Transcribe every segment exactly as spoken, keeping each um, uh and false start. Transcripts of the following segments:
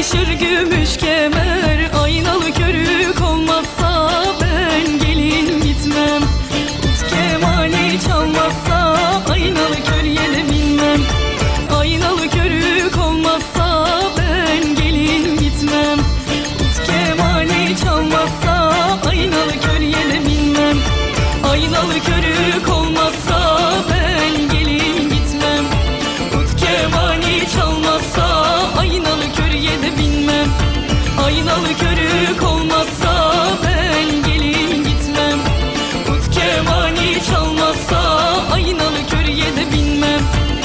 yakışır gümüş kemer. Aynalı körük olmazsa ben gelin gitmem. Ut kemani çalmazsa aynalı körüye de binmem. Aynalı körük olmazsa ben gelin gitmem. Ut kemani çalmazsa aynalı körüye de binmem. Aynalı körük olmazsa ben gelin gitmem. Ut kemani çalmazsa aynalı körüye de binmem. Aynalı körük olmazsa ben gelin gitmem. Ut kemani çalmazsa aynalı körüye de binmem.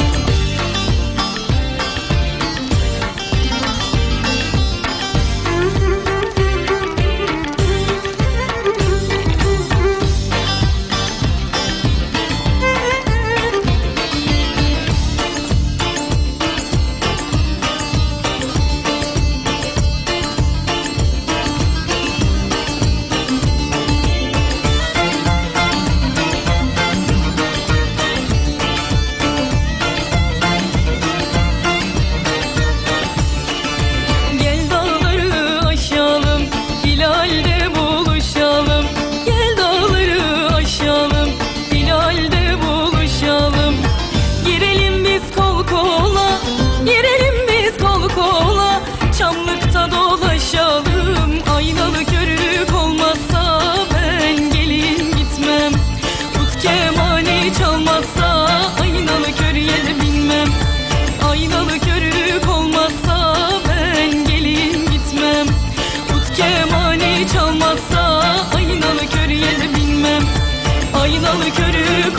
Çamlıkta dolaşalım. Aynalı körük olmazsa ben gelin gitmem. Ut kemani çalmazsa aynalı körüye de binmem. Aynalı körük olmazsa ben gelin gitmem. Ut kemani çalmazsa aynalı körüye de binmem. Aynalı körük